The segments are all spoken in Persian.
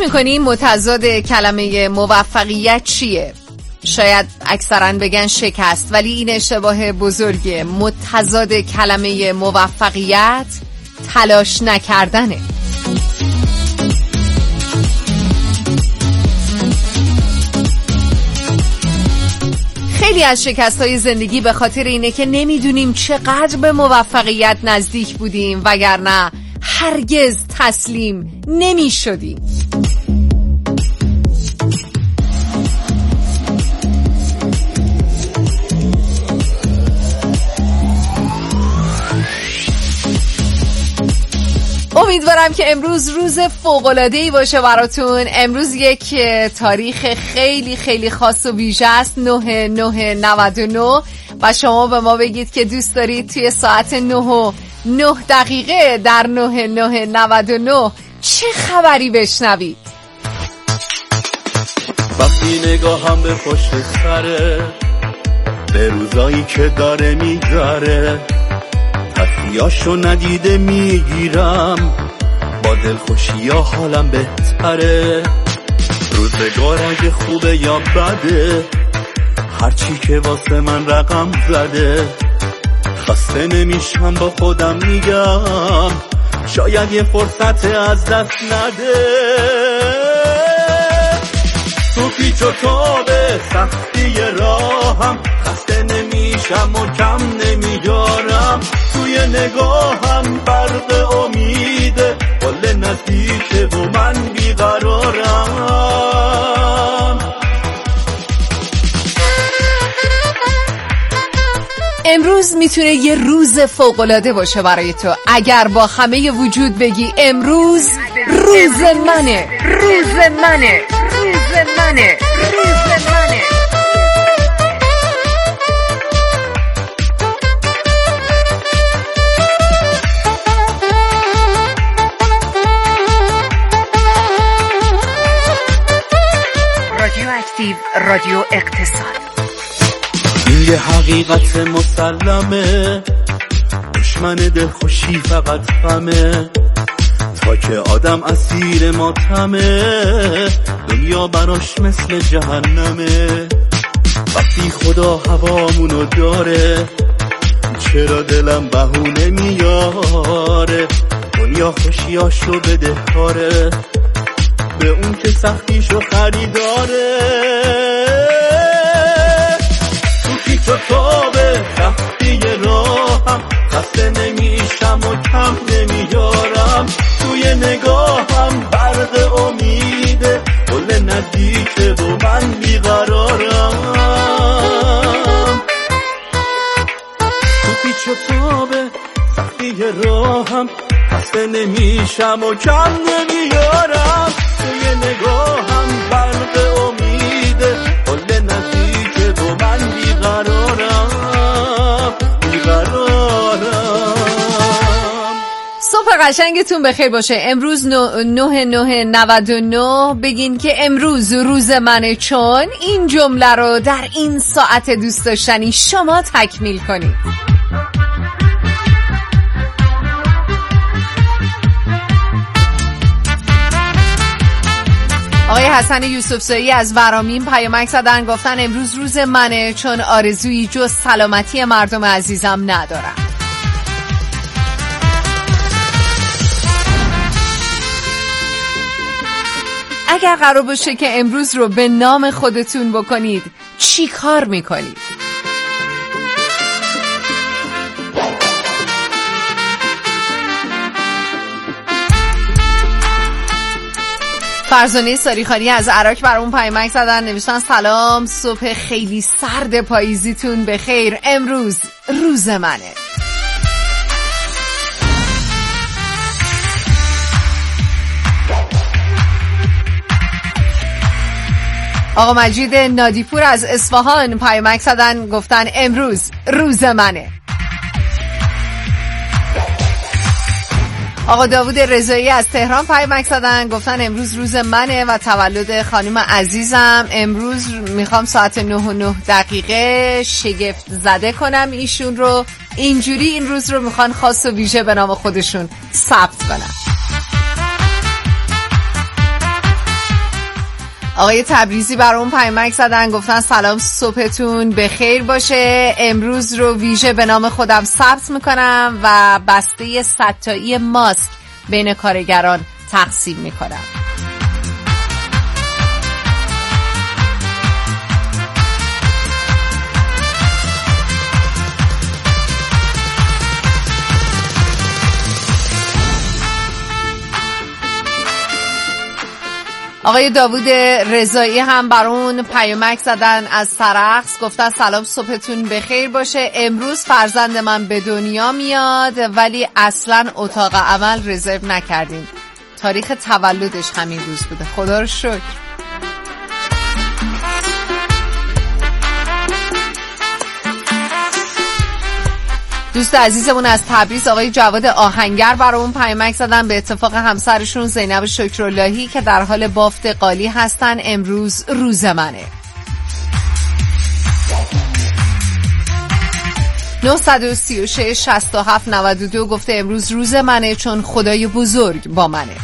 میکنیم متضاد کلمه موفقیت چیه؟ شاید اکثرا بگن شکست، ولی این اشتباه بزرگه. متضاد کلمه موفقیت تلاش نکردنه. خیلی از شکست‌های زندگی به خاطر اینه که نمیدونیم چقدر به موفقیت نزدیک بودیم، وگرنه هرگز تسلیم نمی‌شدیم. امیدوارم که امروز روز فوق‌العاده‌ای باشه براتون. امروز یک تاریخ خیلی خیلی خاص و ویژه است، 9/9/99 و شما به ما بگید که دوست دارید توی ساعت 9:09 در 9/9/99 چه خبری بشنوید. وقتی نگاهم به پشت سره، به روزایی که داره میگذره، تفریاشو ندیده میگیرم، با دلخوشی یا حالم بهتره. روزگار اگه خوبه یا بده، هرچی که واسه من رقم زده، خسته نمیشم با خودم میگم شاید یه فرصت از دست نده. تو پیچ و تابه سختی راهم، خسته نمیشم و کم نمیارم، توی نگاهم برق امیده، قل نزدیکه و من بیقرارم. امروز میتونه یه روز فوق‌العاده باشه برای تو اگر با همه وجود بگی امروز روز منه، روز منه، روز منه، روز منه. رادیو اکتیو، رادیو اقتصاد. این یه حقیقت مسلمه، دشمن دلخوشی فقط غمه، تا که آدم اسیر ماتمه، دنیا براش مثل جهنمه. وقتی خدا هوامونو داره، چرا دلم بهونه میاره، دنیا خوشیاشو بده کاره، به اون که سختیشو خریداره. تو تابه سختی راهم، خسته نمیشم و کم نمیارم، توی نگاهم برق امیده، قل نزدیکه و من بیقرارم. تو پیچ و تابه سختی راهم، خسته نمیشم و کم نمیارم، توی نگاهم برق امیده، قل نزدیکه و من بیقرارم. صبح قشنگتون بخیر باشه. امروز 9/9/99 بگین که امروز روز منه، چون این جمله رو در این ساعت دوست داشتنی شما تکمیل کنید. آقای حسن یوسفزایی از ورامین پیامک زدن، گفتن امروز روز منه چون آرزویی جز سلامتی مردم عزیزم ندارم. اگر قرار باشه که امروز رو به نام خودتون بکنید، چی کار میکنید؟ فرزانه ساریخانی از عراق برامون پیامک زدن، نوشتن سلام، صبح خیلی سرد پاییزیتون بخیر، امروز روز منه. آقا مجید نادیپور از اصفهان پیامک زدن، گفتن امروز روز منه. آقا داوود رضایی از تهران پیامک زدن، گفتن امروز روز منه و تولد خانم عزیزم، امروز میخوام ساعت 9:09 شگفت زده کنم ایشون رو، اینجوری این روز رو میخوان خاص و ویژه به نام خودشون ثبت کنن. آقای تبریزی برام پیامک زدن، گفتن سلام صبحتون بخیر باشه. امروز رو ویژه به نام خودم ثبت میکنم و بسته 100 تایی ماسک بین کارگران تقسیم میکنم. آقای داوود رضایی هم برون پیامک زدن از سرخس، گفتن سلام صبحتون بخیر باشه. امروز فرزند من به دنیا میاد ولی اصلا اتاق عمل رزرو نکردیم. تاریخ تولدش همین روز بوده. خدا رو شکر. دوست عزیزمون از تبریز آقای جواد آهنگر برامون پیامک زدن، به اتفاق همسرشون زینب شکراللهی که در حال بافت قالی هستن امروز روز منه. 936 67 92 گفته امروز روز منه چون خدای بزرگ با منه.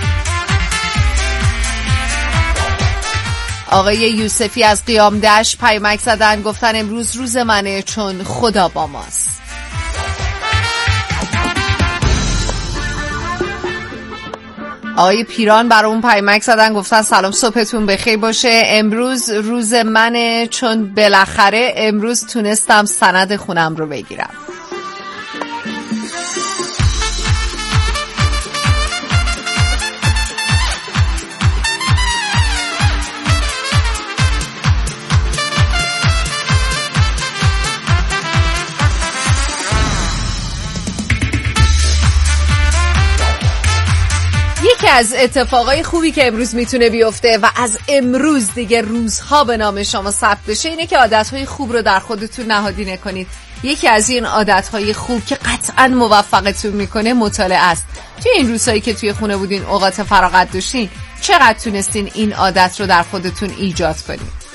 آقای یوسفی از قیام دشت پیامک زدن، گفتن امروز روز منه چون خدا با ماست. آقای پیران برامون پیامک زدن، گفتن سلام صبحتون بخیر باشه. امروز روز منه چون بالاخره امروز تونستم سند خونم رو بگیرم. یکی از اتفاقای خوبی که امروز میتونه بیفته و از امروز دیگه روزها به نام شما ثبت بشه اینه که عادتهای خوب رو در خودتون نهادینه کنید. یکی از این عادتهای خوب که قطعاً موفقتون میکنه مطالعه است. توی این روزهایی که توی خونه بودین، اوقات فراغت داشتین، چقدر تونستین این عادت رو در خودتون ایجاد کنید؟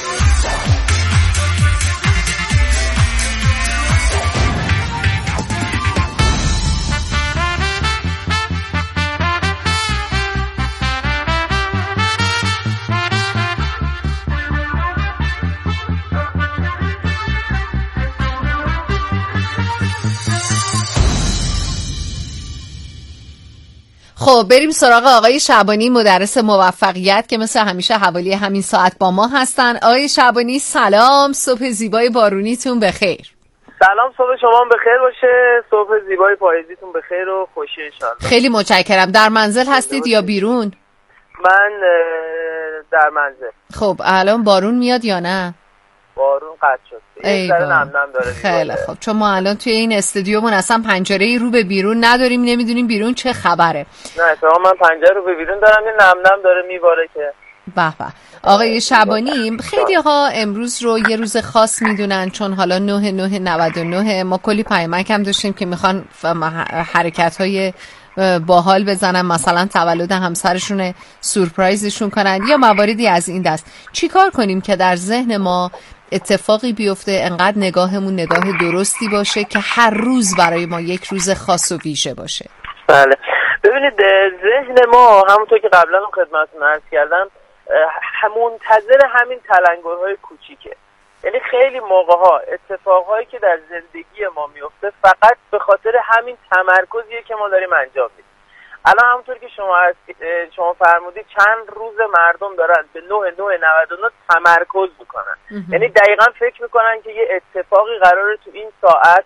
خب بریم سراغ آقای شعبانی، مدرس موفقیت که مثل همیشه حوالی همین ساعت با ما هستن. آقای شعبانی سلام، صبح زیبای بارونیتون بخیر. سلام، صبح شما بخیر باشه، صبح زیبای پاییزیتون بخیر و خوشی انشالله. خیلی متشکرم. در منزل هستید یا بیرون؟ من در منزل. خب الان بارون میاد یا نه؟ بارون قطع شد. این ذره نم داره. خیلی خب، چون ما الان توی این استودیومون اصلا پنجره‌ای رو به بیرون نداریم، نمیدونیم بیرون چه خبره. نه اتفاقا من پنجره رو به بیرون دارم، یه نم داره میباره که. به به. آقای شعبانی، خیلی ها امروز رو یه روز خاص میدونن چون حالا 9/9/99 ما کلی پیامک هم داشتیم که میخوان حرکت‌های باحال بزنن، مثلا تولد همسرشون سورپرایزشون کنن یا مواردی از این دست. چیکار کنیم که در ذهن ما اتفاقی بیفته، انقدر نگاهمون نگاه درستی باشه که هر روز برای ما یک روز خاص و ویژه باشه؟ بله ببینید، ذهن ما همونطور که قبلا هم خدمتتون عرض کردم منتظر همین تلنگرهای کوچیکه. یعنی خیلی موقع‌ها اتفاقهایی که در زندگی ما میفته فقط به خاطر همین تمرکزیه که ما داریم انجام میدیم. الان همونطور که شما فرمودید چند روز مردم دارن به 9/9/99 تمرکز میکنن. یعنی دقیقاً فکر میکنن که یه اتفاقی قراره تو این ساعت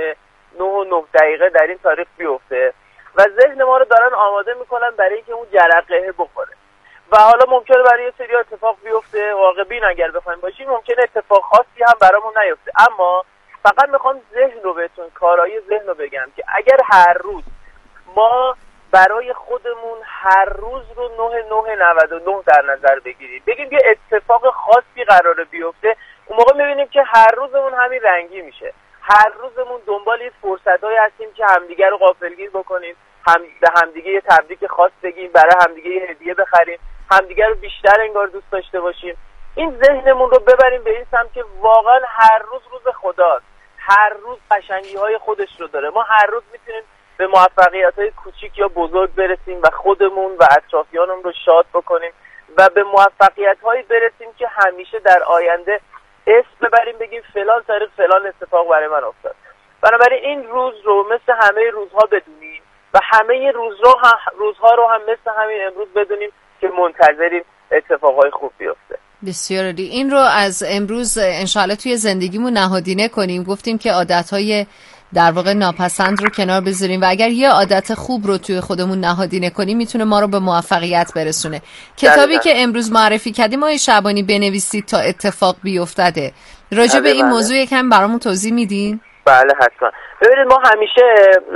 9:09 در این تاریخ بیفته و ذهن ما رو دارن آماده میکنن برای اینکه اون جرقه بخوره. و حالا ممکنه برای یه سری اتفاق بیفته، واقع بین اگر بخوایم باشیم ممکنه اتفاق خاصی هم برامون نیفته، اما فقط میخوام ذهن رو بهتون، کارایی ذهن رو بگم که اگر هر روز ما برای خودمون هر روز رو 9/9/99 در نظر بگیریم، بگیم یه اتفاق خاصی قراره بیفته، اون موقع میبینیم که هر روزمون همین رنگی میشه. هر روزمون دنبال یه فرصتایی هستیم که همدیگه رو غافلگیر بکنیم، به همدیگه یه تبریک خاص بگیم، برای همدیگه یه هدیه بخریم، همدیگه رو بیشتر انگار دوست داشته باشیم. این ذهنمون رو ببریم به این سمت که واقعا هر روز روز خداست، هر روز قشنگی‌های خودش رو داره. ما هر روز میتونیم به موفقیت‌های کوچیک یا بزرگ برسیم و خودمون و اطرافیانمون رو شاد بکنیم. و به موفقیت‌هایی برسیم که همیشه در آینده اسم ببریم بگیم فلان تاریخ فلان اتفاق برای من افتاد. بنابراین این روز رو مثل همه روزها بدونیم و همه روزها رو هم مثل همین امروز بدونیم که منتظریم اتفاقهای خوب بیفته. بسیار عالی. این رو از امروز انشاءالله توی زندگیمون نهادینه کنیم. گفتیم که عادتهای در واقع ناپسند رو کنار بذاریم و اگر یه عادت خوب رو توی خودمون نهادینه کنیم میتونه ما رو به موفقیت برسونه. کتابی که امروز معرفی کردیم آقای شعبانی بنویسید تا اتفاق بیفتده. راجع به این موضوع یکم برامون توضیح میدین؟ بله حتما. ببینید ما همیشه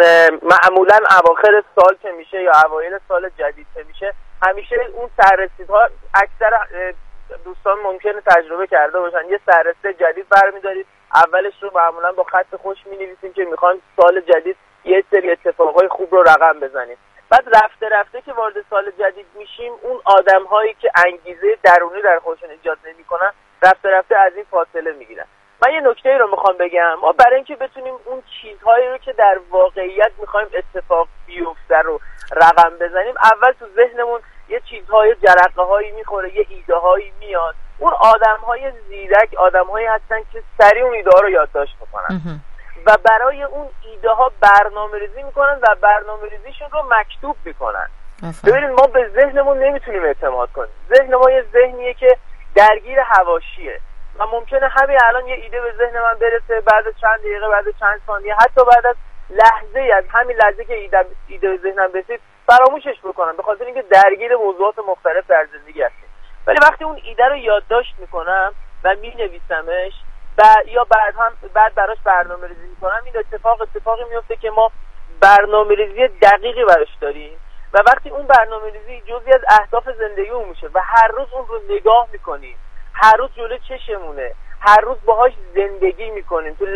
معمولا اواخر سال که میشه یا اوایل سال جدید که میشه همیشه اون سررسیدها اکثر دوستان ممکنه تجربه کرده باشن، یه سررسید جدید برمی‌دارید، اولش رو معمولا با خط خوش می‌نویسیم که می‌خوایم سال جدید یه سری اتفاقای خوب رو رقم بزنیم. بعد رفته رفته که وارد سال جدید میشیم اون آدم‌هایی که انگیزه درونی در خودشون ایجاد نمی‌کنن رفته رفته از این فاصله می‌گیرن. من یه نکته‌ای رو می‌خوام بگم، ما برای اینکه بتونیم اون چیزهایی رو که در واقعیت می‌خوایم اتفاق بیفته رو رقم بزنیم، اول تو ذهنمون یه چیزهای جرقه‌هایی میخوره، یه ایده‌هایی میاد. اون آدم‌های زیرک آدم‌هایی هستن که سریع اون ایده‌ها رو یادداشت میکنن و برای اون ایده‌ها برنامه‌ریزی میکنن و برنامه‌ریزیشون رو مکتوب میکنن. ببینید ما به ذهنمون نمیتونیم اعتماد کنیم. ذهن ما یه ذهنیه که درگیر حواشیه و ممکنه همین الان یه ایده به ذهن من برسه، بعد از چند دقیقه، بعد از چند ثانیه، حتی بعد از لحظه، از همین لحظه که ایده به ذهنم رسید فراموشش بکنم، به خاطر اینکه درگیر موضوعات مختلف در زندگی هستیم. ولی وقتی اون ایده رو یادداشت میکنم و مینویسمش یا بعد براش برنامه‌ریزی میکنم، این اتفاقی میفته که ما برنامه‌ریزی دقیقی براش داریم و وقتی اون برنامه‌ریزی جزئی از اهداف زندگیمون میشه و هر روز اون رو نگاه میکنیم، هر روز جلوی چشمونه، هر روز باهاش زندگی میکنیم، تو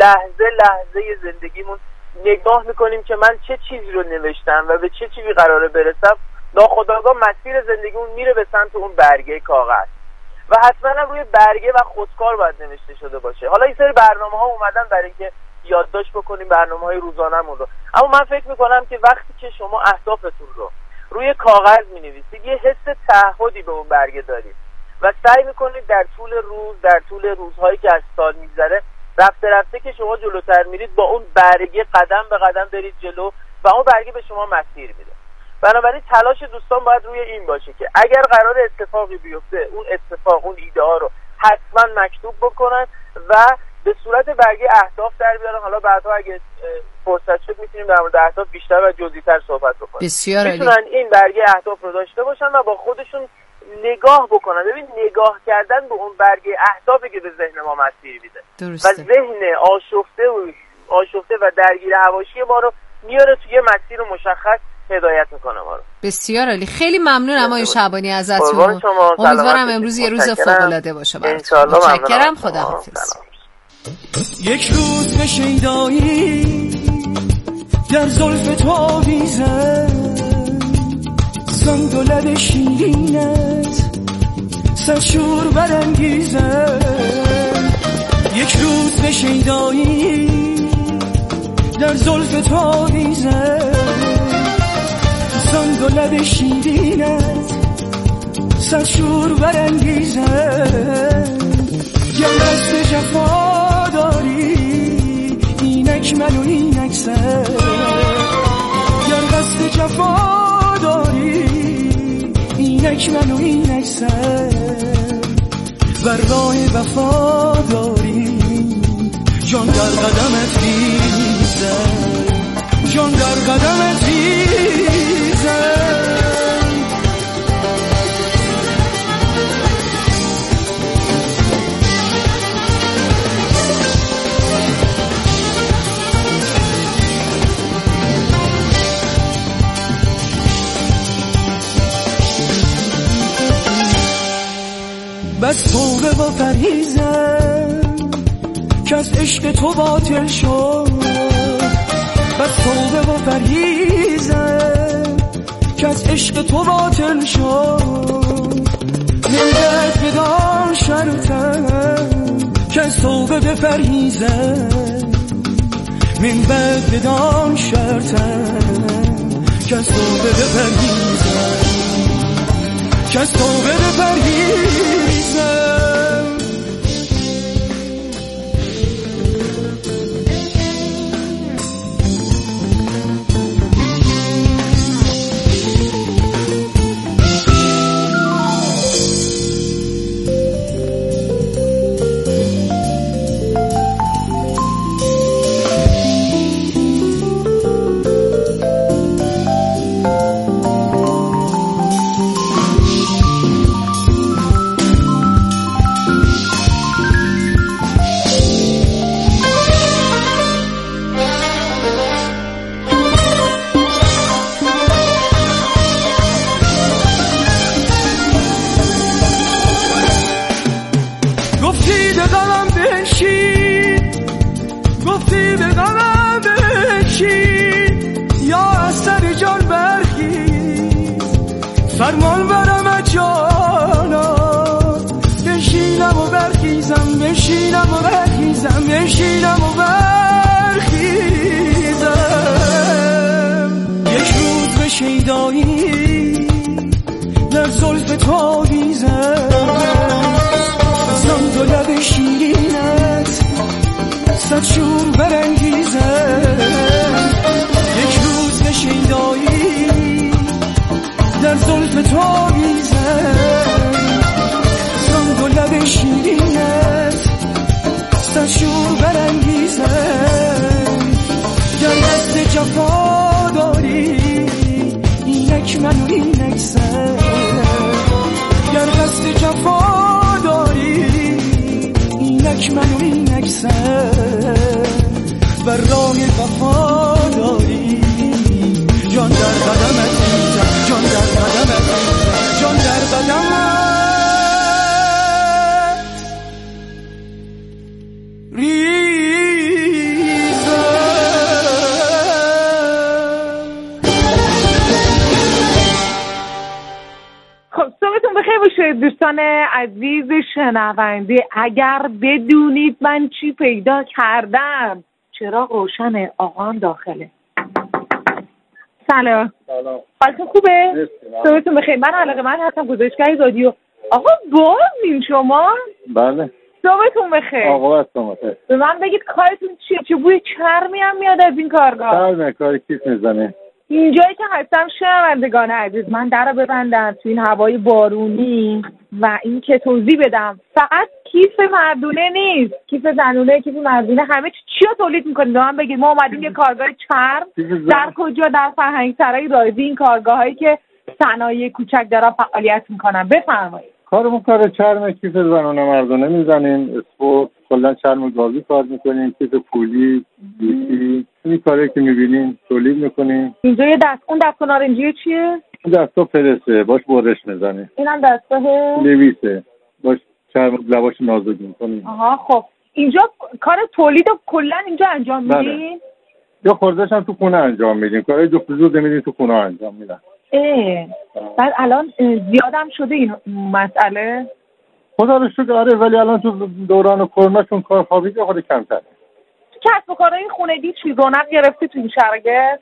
لحظه زندگیمون نگاه میکنیم که من چه چیزی رو نوشتم و به چه چیزی قراره برسم، ناخودآگاه مسیر زندگیمون میره به سمت اون برگه کاغذ و حتما روی برگه و خودکار باید نوشته شده باشه. حالا این سری برنامه‌ها اومدن برای اینکه یادداشت بکنیم برنامه‌های روزانه‌مون رو، اما من فکر میکنم که وقتی که شما اهدافتون رو روی کاغذ می‌نویسید یه حس تعهدی به اون برگه دارید و سعی میکنید در طول روزهایی که از سال میگذره رفته رفته که شما جلوتر میرید با اون برگه قدم به قدم برید جلو و اون برگه به شما مسیر میده. بنابراین تلاش دوستان باید روی این باشه که اگر قرار اتفاقی بیفته اون ایده ها رو حتما مکتوب بکنن و به صورت برگه اهداف در بیارن. حالا بعدها اگه فرصت شد میتونیم در مورد اهداف بیشتر و جزئی‌تر صحبت بکنیم. بسیار عالی. میتونن این برگه اهداف رو داشته باشن و با خودشون نگاه بکنن. ببین نگاه کردن به اون برگه اهدافی که به ذهن ما مسیر میده و ذهن آشفته و درگیر حواشی ما رو میاره توی مسیر مشخص هدایت میکنه ما رو. بسیار عالی. خیلی ممنونم آقای شعبانی ازتون. امیدوارم امروز یه روز فوق‌العاده باشه براتون. متشکرم. خداحافظ. یک روز به شیدایی در زلف تو آویزه، زند و لب شیرینت صد شور برانگیزه. یک روز به شیدایی در زلف تو آویزه، زند و لب شیرینت صد شور برانگیزه. گر دست جفا داری اینک من و اینک سر، گر دست جفا داری اینک من و اینک سر، و راه وفا داری جان در قدمت ریزه، جان در قدمت ریزه. بس توبه و پرهیزم که از عشق تو باطل شد، بس توبه و پرهیزم که از عشق تو باطل شد. نمیدت بدان شرطم که از توبه بپرهیزم، من بعد بدان شرطم که از توبه بپرهیزم. که از طاقه بپریزم. فرمان برم جانا بشینم و برخیزم، بشینم و برخیزم، بشینم و برخیزم. یک روز به شیدایی در زلف تاویزم، زند و لب شیرینت صد شور برانگیزم. یک روز به شیدایی در زلف تو میزن، زند و لب شیرینت صد شور برانگیزن. گر دست جفا داری اینک من و اینک سر، گر دست جفا داری اینک من و اینک سر. و راه وفا داری جان در قدمت ریزم، جان در قدمت ریزم، جان در قدمت ریزم. خب صبحتون بخیر باشه دوستان عزیز شنونده. اگر بدونید من چی پیدا کردم، چراغ روشنه، آقام داخله. سلام. حالتون خوبه؟ صبحتون بخیر. من علاقه‌مند هستم گزارشگر رادیو. آقا بازین شما؟ بله. صبحتون بخیر. آقا هستم. به من بگید کارتون چیه؟ چه بوی چرمی هم میاد از این کارگاه؟ چرمه کاری کیف میزنه. اینجایی که هستم شنوندگان عزیز، من در رو ببندم تو این هوای بارونی و این که توضیح بدم فقط کیف مردونه نیست، کیف زنونه، کیف مردونه، همه چی رو تولید میکنید؟ به من بگید. ما اومدیم یه کارگاه چرم در کجا؟ در فرهنگسرای رازی. این کارگاهایی که صنایع کوچک دارن فعالیت میکنن. بفرمایید. کارمون کار چرمه، کیف زنونه مردونه میزنیم، اسپورت، کلا چرم گازی کار میکنیم، کیف پولی، گوشی، این کاری که میبینیم تولید میکنیم. اینجا یه اون دستگاه نارنجی چیه؟ این دستگاه پرسه، باش برش میزنیم. اینم دستگاه لویسه، باش چرم لباش نازک میکنیم. آها. خب اینجا کار تولید رو کلا اینجا انجام میدین؟ یا خوردهش هم تو خونه انجام میدیم، کارهای جفت میدیم تو خونه انجام میدن. بعد الان زیادم شده این مسئله؟ خدا رو شکر آره، ولی الان تو دوران کرونا چون کار خوابیده خود کمتره. کسب و کارهای خونگی چی رونق گرفته تو این شرایط؟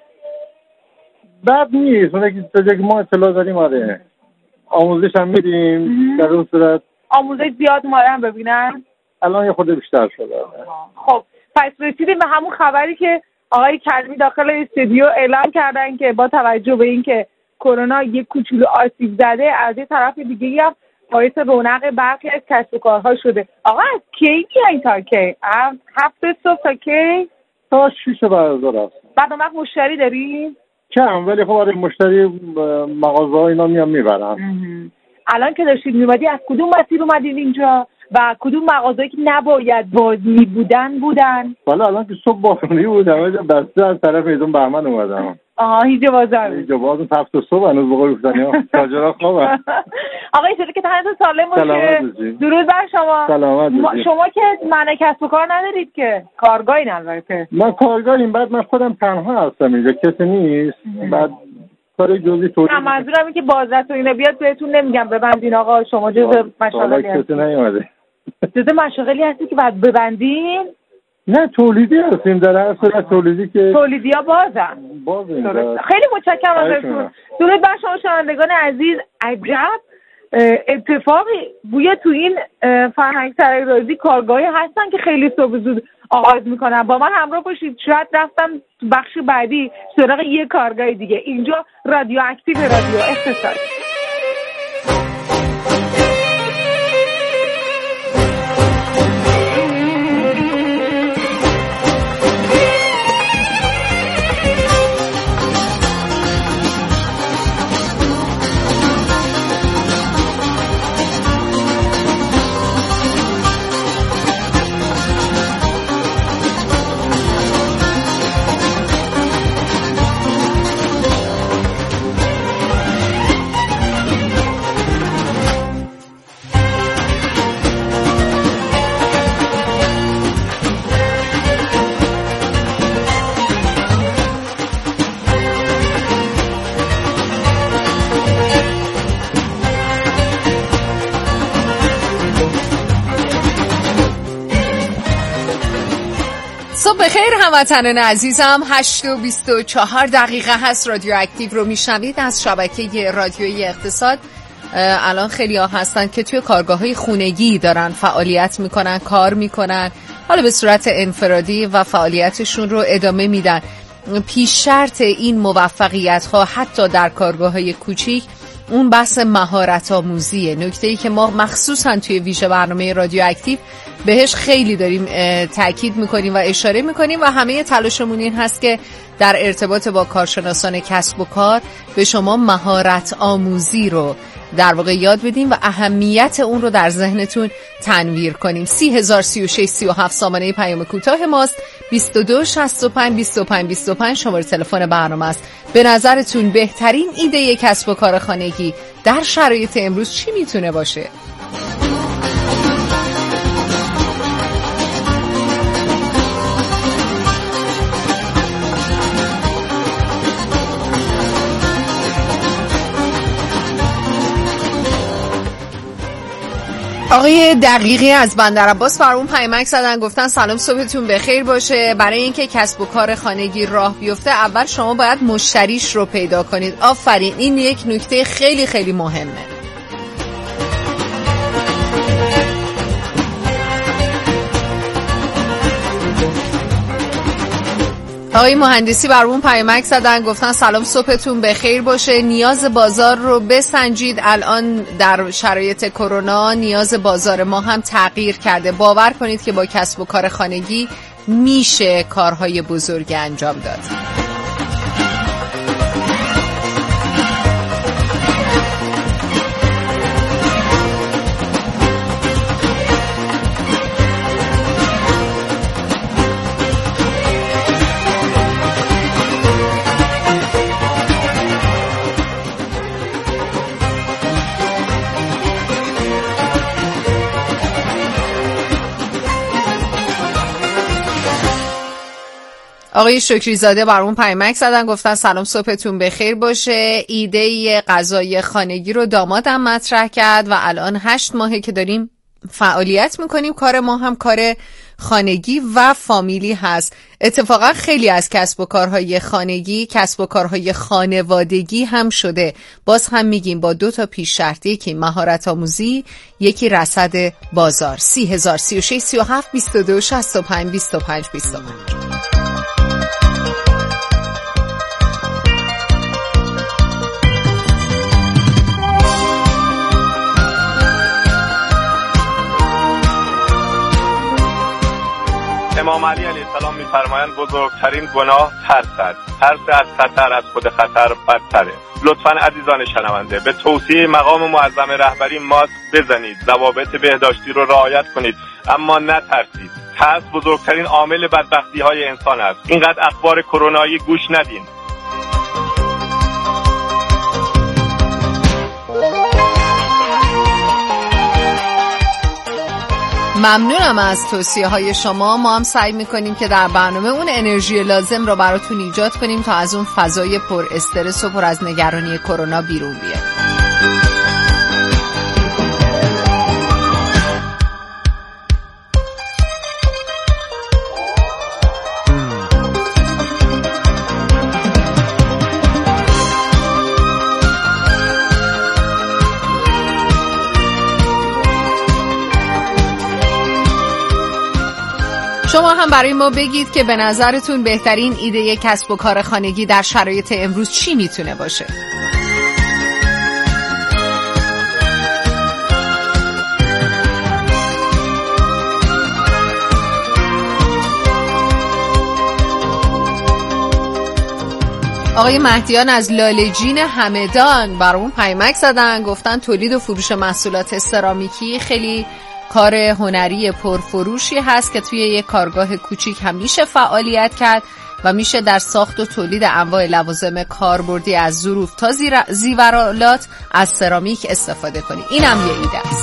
بد نیست، اون که ما اطلاع داریم آره. آموزش هم میدیم در اون صورت. آموزش زیاد اومدن ببینن؟ الان یه خود بیشتر شده. خب پس رسیدیم به همون خبری که آقای کلمی داخل استودیو اعلام کردن که با توجه به اینکه کرونا یک کوچولو آسیب زده، از یه طرف دیگه هم باعث رونق برخی از کسب و کارها شده. آقا از کی میای تا کی؟ 7 صبح تا کی؟ تا 6 بعد از ظهر. بعد اون وقت مشتری داری؟ کم، ولی خب آره مشتری مغازه ها اینا میبرن. الان که داشتید میمدی از کدوم مسیر اومدید اینجا و کدوم مغازه‌ای که نباید باز بودن؟ والا الان که صبح بارونی بودم، بسته از طرف میدون بهمن اومدم. هیچ بازار. هیچ بازار 7 صبح هنوز بقول گفتنی تاجرا خوبه. آقا ایشالا که تنتون سالم باشه. درود بر شما. سلامت. شما که معنی کسب و کار ندارید که؟ کارگاهین البته. من کارگاهیم، بعد من خودم تنها هستم اینجا، کسی نیست. بعد کار جزئی تولید. منظورم اینه که بازرس و اینا بیاد بهتون نمیگم ببندین آقا، شما جزء مشاغلی هستید. کسی نیومده. جزء مشاغلی هستی که بعد ببندین؟ نه تولیدی هستیم، در هر صورت تولیدی که تولیدیا بازن. بازیم. خیلی متشکرم ازتون. درود بر شما شنوندگان عزیز. عجب اتفاقی گویا تو این فرهنگ سرای رازی کارگاهی هستن که خیلی صبح زود آغاز میکنن. با من همراه باشید، شاید رفتم تو بخش بعدی سراغ یه کارگاه دیگه. اینجا رادیو اکتیو، رادیو اقتصاد. بخیر هموطنان عزیزم، 8:24 هست. رادیو اکتیو رو میشنوید از شبکه رادیویی اقتصاد. الان خیلی ها هستن که توی کارگاه‌های خونگی دارن فعالیت میکنن، کار میکنن، حالا به صورت انفرادی و فعالیتشون رو ادامه میدن. پیش شرط این موفقیت ها حتی در کارگاه‌های کوچیک اون بحث مهارت آموزیه، نکته‌ای که ما مخصوصا توی ویژه برنامه رادیو اکتیو بهش خیلی داریم تاکید میکنیم و اشاره میکنیم و همه تلاشمون این هست که در ارتباط با کارشناسان کسب و کار به شما مهارت آموزی رو در واقع یاد بدیم و اهمیت اون رو در ذهنتون تنویر کنیم. 303637 سامانه پیام کوتاه ماست. 2265 شماره تلفن برنامه است. به نظرتون بهترین ایده کسب و کار خانگی در شرایط امروز چی میتونه باشه؟ آقای دقیقی از بندرعباس برامون پیامک زدن، گفتن سلام، صبحتون بخیر باشه. برای اینکه کسب و کار خانگی راه بیفته اول شما باید مشتریش رو پیدا کنید. آفرین، این یک نکته خیلی خیلی مهمه. آقای مهندسی برامون پیامک زدن، گفتن سلام، صبحتون بخیر باشه. نیاز بازار رو بسنجید. الان در شرایط کرونا نیاز بازار ما هم تغییر کرده. باور کنید که با کسب و کار خانگی میشه کارهای بزرگ انجام داد. آقای شکری زاده برامون پیامک زدن، گفتن سلام، صبحتون بخیر باشه. ایده غذای خانگی رو دامادم مطرح کرد و الان 8 ماهه که داریم فعالیت میکنیم. کار ما هم کار خانگی و فامیلی هست. اتفاقا خیلی از کسب و کارهای خانگی کسب و کارهای خانوادگی هم شده. باز هم میگیم با 2 تا پیش شرطی که مهارت آموزی، یکی رصد بازار. 303637 2265 25. امام علی علیه السلام می‌فرمایند بزرگترین گناه ترس است. ترس از خطر از خود خطر بدتره. لطفاً عزیزان شنونده به توصیه مقام معظم رهبری ماسک بزنید، ضوابط بهداشتی رو رعایت کنید، اما نترسید. ترس بزرگترین عامل بدبختی‌های انسان است. اینقدر اخبار کرونایی گوش ندین. ممنونم از توصیه های شما. ما هم سعی میکنیم که در برنامه اون انرژی لازم رو براتون ایجاد کنیم تا از اون فضای پر استرس و پر از نگرانی کرونا بیرون بیایم. برای ما بگید که به نظرتون بهترین ایده کسب و کار خانگی در شرایط امروز چی میتونه باشه؟ آقای مهدیان از لاله‌جین همدان برامون پیامک زدن، گفتن تولید و فروش محصولات سرامیکی خیلی کار هنری پرفروشی هست که توی یک کارگاه کوچیک هم میشه فعالیت کرد و میشه در ساخت و تولید انواع لوازم کاربردی از ظروف تا زیورالات از سرامیک استفاده کنی. اینم یه ایده است.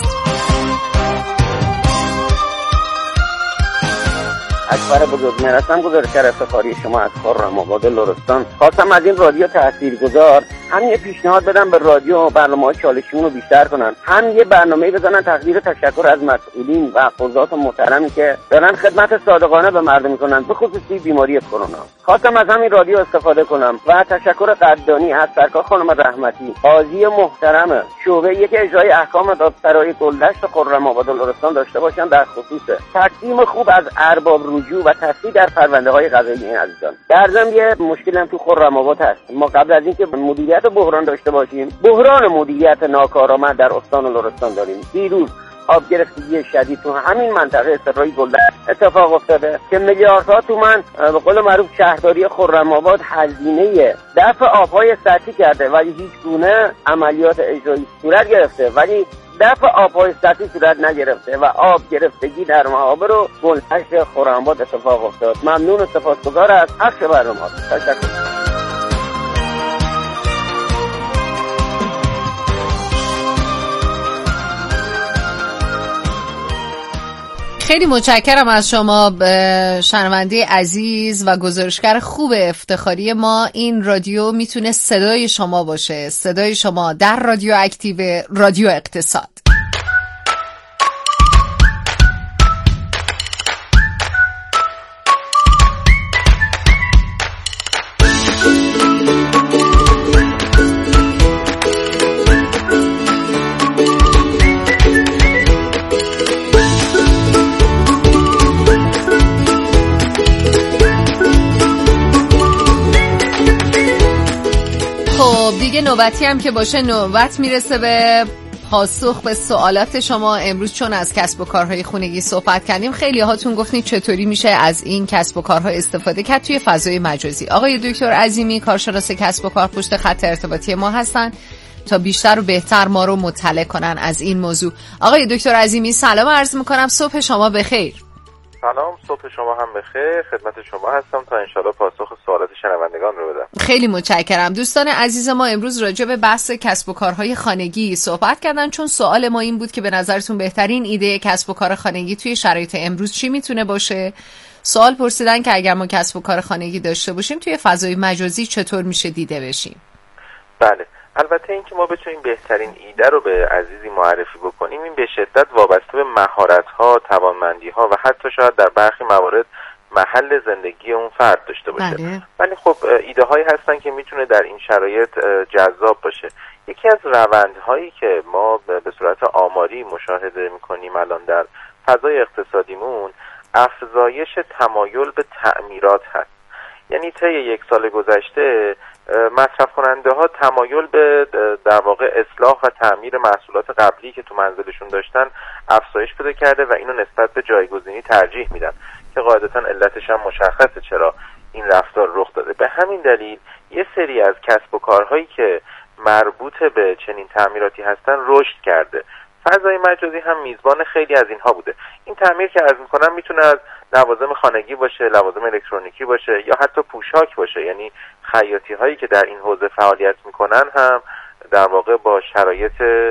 اکبر بزرگمهر هستم، گزارشگر افتخاری شما از خرم‌آباد لرستان. خواستم از این رادیو تاثیرگذار هم یه پیشنهاد بدم به رادیو و برنامه‌های چالشیمون رو بیشتر کنن، هم یه برنامه‌ای بزنن تقدیر تشکر از مسئولین و قضات محترمی که دارن خدمت صادقانه به مردم میکنن، به خصوص بیماری کرونا. خواستم از همین رادیو استفاده کنم و تشکر قدردانی از سرکار خانم رحمتی، قاضی محترم شعبه یک اجرای احکام دادسرای گلدشت خرم‌آباد لرستان داشته باشن در خصوص تقدیم خوب از ارباب رجوع و تصفیه در پرونده‌های قضایی این عزیزان. در ضمن یه مشکلی هم تو خرم‌آباد هست. ما قبل از اینکه مدیریت بحران داشته باشیم، بحران مدیریت ناکارآمد در استان لرستان داریم. دیروز آبگرفتگی شدید تو همین منطقه سرای گلدشت اتفاق افتاده که میلیاردها تومان به قول معروف شهرداری خرم‌آباد هزینه دفع آب‌های سطحی کرده ولی هیچ گونه عملیات اجرایی صورت گرفته، ولی دفع آب‌های سطحی صورت نگرفته و آب گرفتگی در معابر و گلدشت خرم‌آباد اتفاق افتاد. ممنون و سپاسگزار از پخش برنامه. تشکر. خیلی متشکرم از شما شنونده عزیز و گزارشگر خوب افتخاری ما. این رادیو میتونه صدای شما باشه، صدای شما در رادیو اکتیو، رادیو اقتصاد. دیگه نوبتی هم که باشه نوبت میرسه به پاسخ به سوالات شما. امروز چون از کسب و کارهای خانگی صحبت کردیم، خیلی هاتون گفتید چطوری میشه از این کسب و کارها استفاده کرد توی فضای مجازی. آقای دکتر عظیمی کارشناس کسب و کار پشت خط ارتباطی ما هستن تا بیشتر و بهتر ما رو مطلع کنن از این موضوع. آقای دکتر عظیمی سلام عرض میکنم، صبح شما بخیر. سلام، صبح شما هم بخیر. خدمت شما هستم تا انشالله پاسخ سوالات شنوندگان رو بدم. خیلی متشکرم. دوستان عزیز ما امروز راجع به بحث کسب و کارهای خانگی صحبت کردن، چون سوال ما این بود که به نظرتون بهترین ایده کسب و کار خانگی توی شرایط امروز چی میتونه باشه. سوال پرسیدن که اگر ما کسب و کار خانگی داشته باشیم توی فضای مجازی چطور میشه دیده بشیم. بله، البته اینکه ما بتونیم بهترین ایده رو به عزیزی معرفی بکنیم این به شدت وابسته به مهارت‌ها، توانمندی‌ها و حتی شاید در برخی موارد محل زندگی اون فرد داشته باشه. ولی خب ایده هایی هستن که میتونه در این شرایط جذاب باشه. یکی از روندهایی که ما به صورت آماری مشاهده میکنیم الان در فضای اقتصادیمون افزایش تمایل به تعمیرات هست. یعنی طی یک سال گذشته مصرف کننده ها تمایل به در واقع اصلاح و تعمیر محصولات قبلی که تو منزلشون داشتن افزایش پیدا کرده و اینو نسبت به جایگزینی ترجیح میدن که قاعدتا علتش هم مشخصه چرا این رفتار رخ داده. به همین دلیل یه سری از کسب و کارهایی که مربوط به چنین تعمیراتی هستن رشد کرده. فضای مجازی هم میزبان خیلی از اینها بوده. این تعمیر که عرض میکنم میتونه از لوازم خانگی باشه، لوازم الکترونیکی باشه یا حتی پوشاک باشه. یعنی خیاطی هایی که در این حوزه فعالیت میکنن هم در واقع با شرایط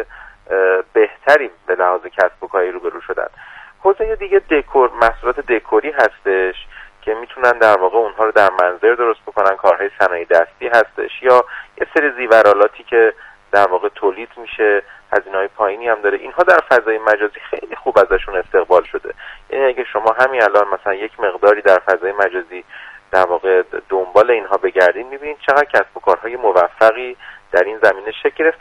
بهتری به لحاظ کسب و کاری روبرو شدن. حوزه دیگه دکور، محصولات دکوری هستش که میتونن در واقع اونها رو در منزل درست بکنن. کارهای صنایع دستی هستش یا یه سری زیورالاتی که در واقع تولید میشه، هزینه‌های پایینی هم داره. اینها در فضای مجازی خیلی خوب ازشون استقبال شده. یعنی اگه شما همین الان مثلا یک مقداری در فضای مجازی در واقع دنبال اینها بگردین میبینید چقدر کسب و کارهای موفقی در این زمینه شکل گرفته